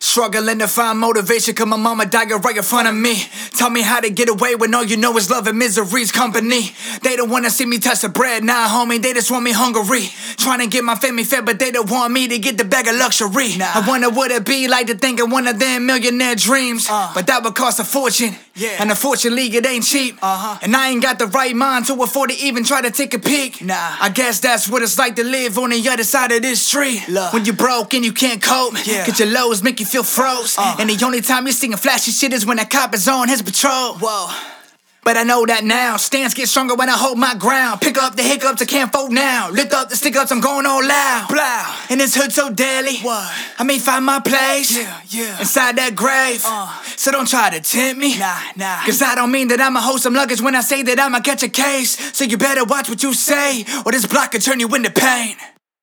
Struggling to find motivation cause my mama died right in front of me. Tell me how to get away when all you know is love and misery's company. They don't wanna see me touch the bread, nah homie, they just want me hungry. Trying to get my family fed but they don't want me to get the bag of luxury. I wonder what it'd be like to think of one of them millionaire dreams. But that would cost a fortune, and unfortunately it ain't cheap. And I ain't got the right mind to afford to even try to take a peek. I guess that's what it's like to live on the other side of this street. When you're broke and you can't cope, cause your lows make you feel froze. And the only time you're seeing flashy shit is when a cop is on his patrol. But I know that now. Stands get stronger when I hold my ground. Pick up the hiccups, I can't fold now. Lift up the stick ups, I'm going all loud. Blow. And this hood so deadly. I may find my place inside that grave. So don't try to tempt me. Cause I don't mean that I'ma hold some luggage when I say that I'ma catch a case. So you better watch what you say, or this block could turn you into pain.